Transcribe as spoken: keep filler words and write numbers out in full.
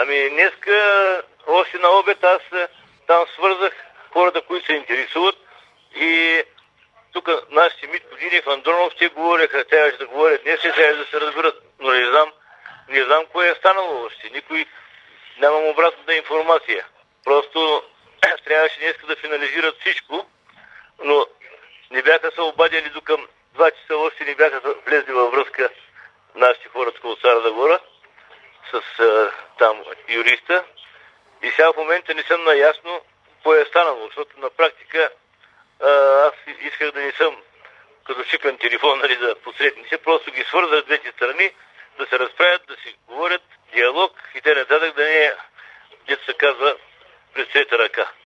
Ами днеска, още на обед, аз там свързах хората, които се интересуват и тук нашите Митко Динев, Андронов, те говореха, трябваше да говорят днес и трябваше да се разберат, но не знам, не знам кое е станало още. Никой, нямам обратната информация. Просто трябваше днес да финализират всичко, но не бяха се обадили до към два часа, още не бяха влезли във връзка нашите хора от Стара Загора с а, там юриста. И сега в момента не съм наясно кое е станало, защото на практика а, аз исках да не съм като шипен телефон, нали, да посредници, просто ги свързах двете страни, да се разправят, да си говорят, диалог и те нататък да не е, дето се казва, през трета ръка.